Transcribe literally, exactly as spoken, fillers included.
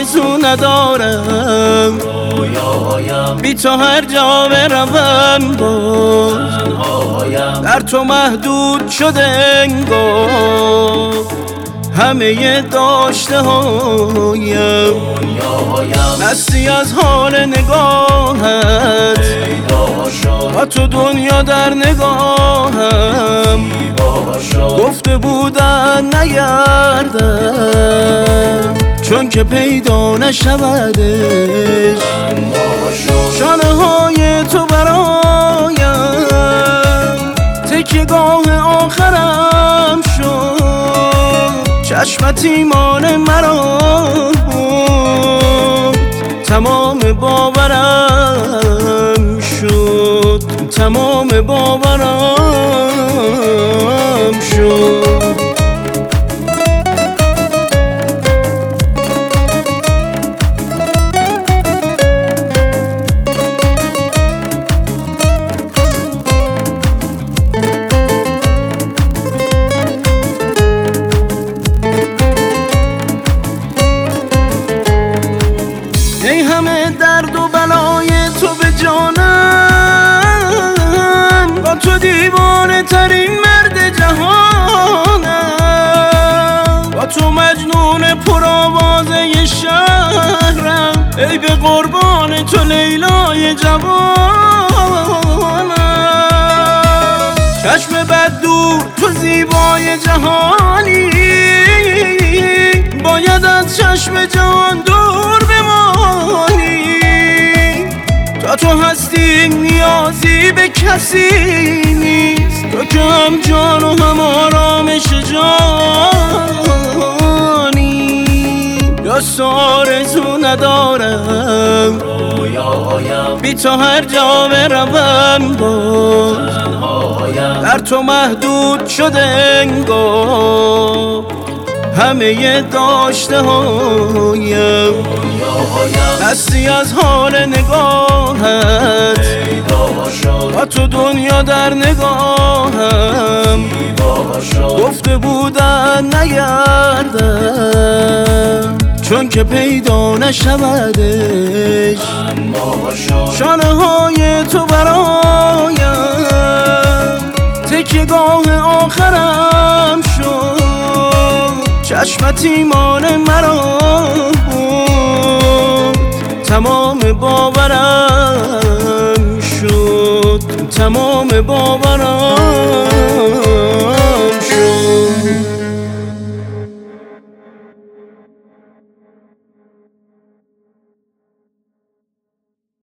آرزو ندارم بی تو هر جا بروم باز در تو محدود شده انگار همه داشته هایم مستی از حال نگاهت با تو دنیا در نگاهم گفته بودن نگردم چون که پیدا نشودش شانه های تو برایم تکیه‌گاه آخرم شد چشمت ایمان مرا تمام باورم شد تمام باورم شد ای همه درد و بلای تو به جانم با تو دیوانه ترین مرد جهانم با تو مجنون پرآوازه شهرم ای به قربان تو لیلای جوانم چشم بد دور تو زیبای جهانی باید از چشم جهان دور بمانی تا تو هستی نیازی به کسی نیست تو که هم جان و هم آرامش جانی راست آرزو ندارم بی تو هر جا بروم باز در تو محدود شده انگار همه داشته هایم مستی از حال نگاهت با تو دنیا در نگاهم گفته بودن نگردم چون که پیدا نشودش شانه های تو برایم تکیه‌گاه آخرم شد چشمت ایمان مرا تمام باورم شد تمام باورم